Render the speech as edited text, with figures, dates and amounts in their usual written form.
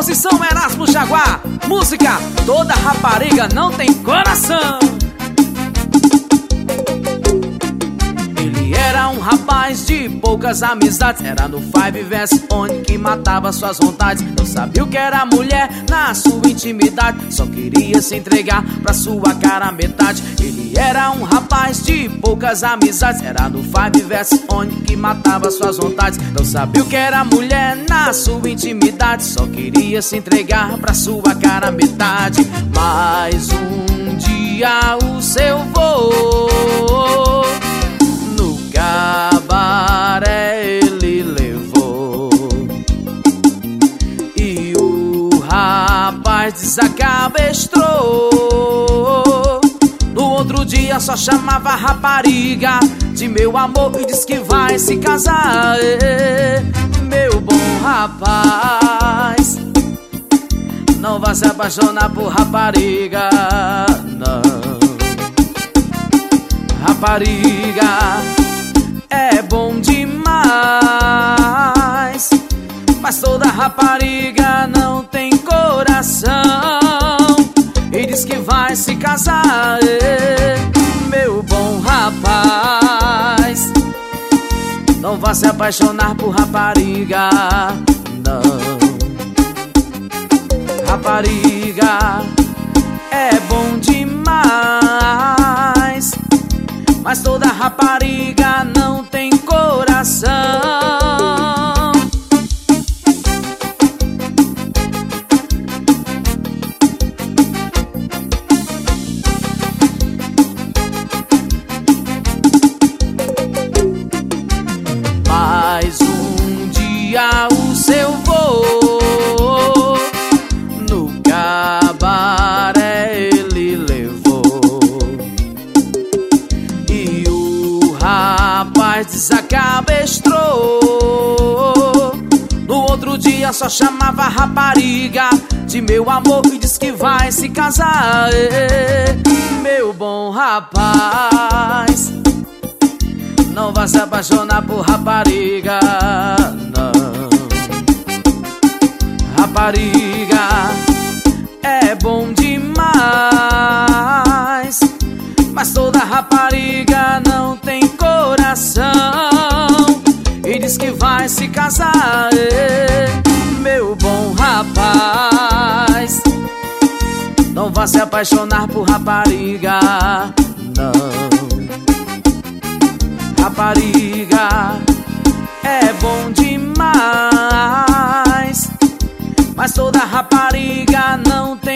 Composição Erasmo Jaguar. Música Toda Rapariga Não Tem Coração. Ele era um rapaz de poucas amizades. Era no Five Verse onde que matava suas vontades. Não sabia o que era mulher na sua intimidade. Só queria se entregar pra sua cara a metade. Ele era um rapaz de poucas amizades. Era no Five Verse onde que matava suas vontades. Não sabia o que era mulher na sua intimidade. Só queria se entregar pra sua cara a metade. Mas um dia o seu vô no cabaré ele levou, e o rapaz desacabestrou. No outro dia só chamava a rapariga de meu amor e diz que vai se casar. Meu bom rapaz, não vai se apaixonar por rapariga, não. Rapariga é bom demais, mas toda rapariga não tem coração. E diz que vai se casar. Meu bom rapaz, não vai se apaixonar por rapariga, não. Rapariga é bom demais, mas toda rapariga não tem coração. Mas um dia o seu vô no cabaré ele levou, e o rapaz desacabestrou. No outro dia só chamava a rapariga de meu amor e diz que vai se casar. Meu bom rapaz, não vai se apaixonar por rapariga, não. Rapariga é bom demais, mas toda rapariga não tem coração. E diz que vai se casar. Meu bom rapaz, não vai se apaixonar por rapariga, não. Rapariga é bom demais, mas toda rapariga não tem